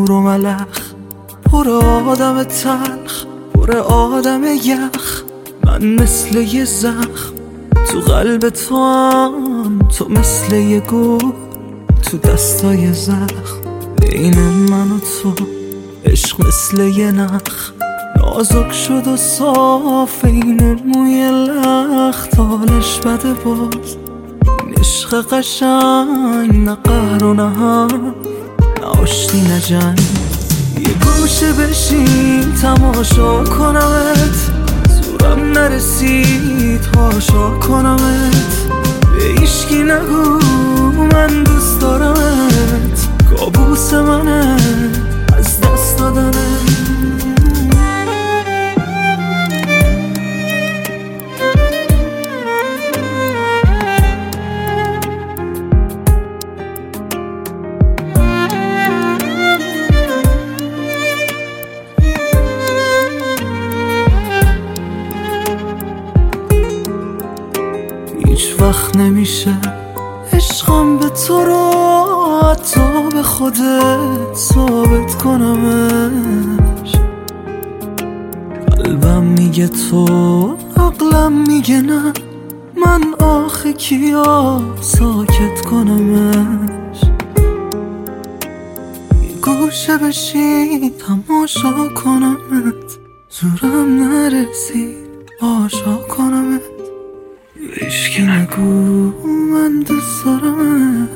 نور و ملخ، پر آدم تلخ، پر آدم یخ. من مثل یه زخم تو قلب تو هم، تو مثل یه گل تو دستای زخم. بین من و تو عشق مثل یه نخ، نازک شد و صاف این موی لخت. حالش بده باز این عشق قشنگ، نه قهر و نه هم، نه آشتی نه جنگ. یه گوشه بشین تماشا کنمت، زورم نرسید هاشا کنمت. به هیچکی نگو من دوست دارمت، کابوس منه از دست دادنت. هیچ وقت نمیشه عشقم به تو رو حتی به خودت ثابت کنمش. قلبم میگه تو، عقلم میگه نه، من آخه کیا ساکت کنمش. یه گوشه بشی تماشا کنمت، زورم نرسید آشا کنمت. هیچکی نگو من دوست دارمت.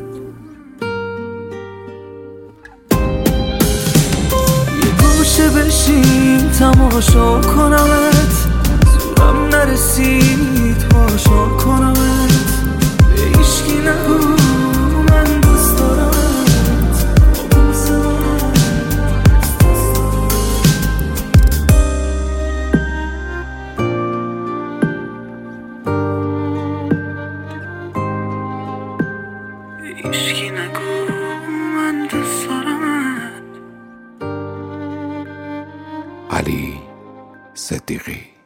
یه گوشه بشین تماشا کنمت، زورم نرسید هاشا کنمت. به هیچکی نگو من دوست دارمت، کابوس منه. هیچکی نگو من دوست دارمت. علی صدیقی.